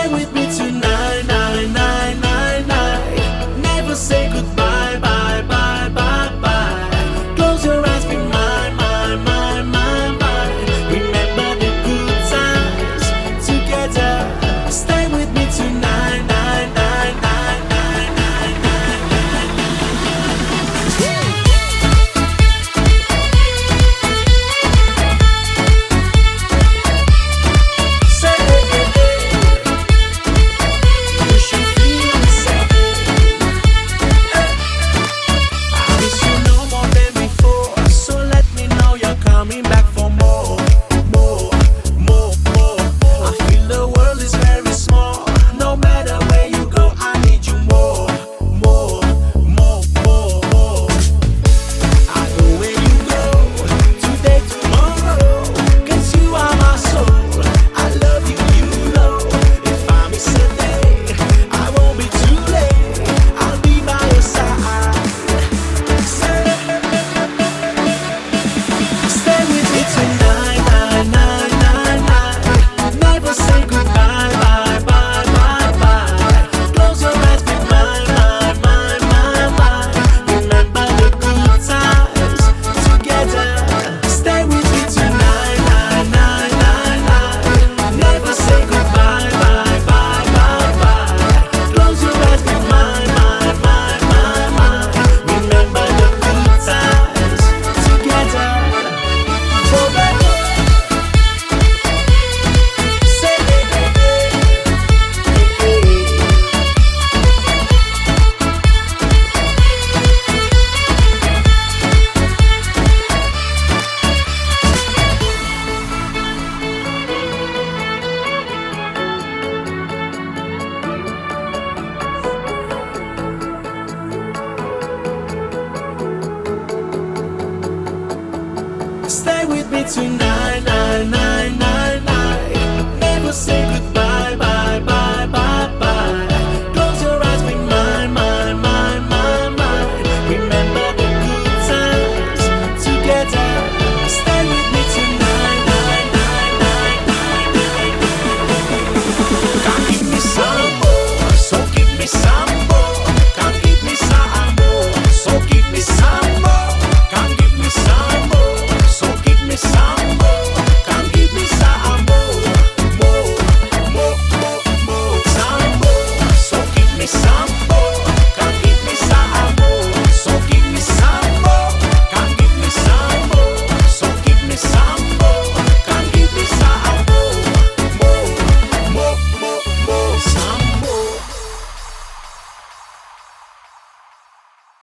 with me tonight, night, night, night, night. Never say goodbye, bye, bye, bye, bye. Close your eyes, be mine, mine, mine, mine, mine. Remember the good times together. Stay with me tonight, night, night, night, night, night, night, night, say you should feel the same. I miss you no more than before, so let me know you're coming back for more, more, more, more, more. I feel the world is very small. No matter where you go, I need you more, more, more, more, more. I go where you go, today, tomorrow, 'cause you are my soul. I love you, you know. If I miss a day, I won't be too late. I'll be by your side. Stay with me tonight, night, night, night, night. Never say goodbye, bye, bye, bye, bye. Close your eyes, be mine, mine, mine, mine, mine. Remember the good times together. Stay with me tonight, night, night, night, night. Never say goodbye, bye, bye, bye, bye. Close your eyes, be mine, mine, mine, mine, mine. Remember the good times together. Forever. Say Stay with me tonight, night, night, night, night. Never say goodbye, bye, bye, bye, bye. Close your eyes, be mine, mine, mine, mine, mine. Remember the good times together. Stay with me tonight, night, night, night, night, night. God, give me some more.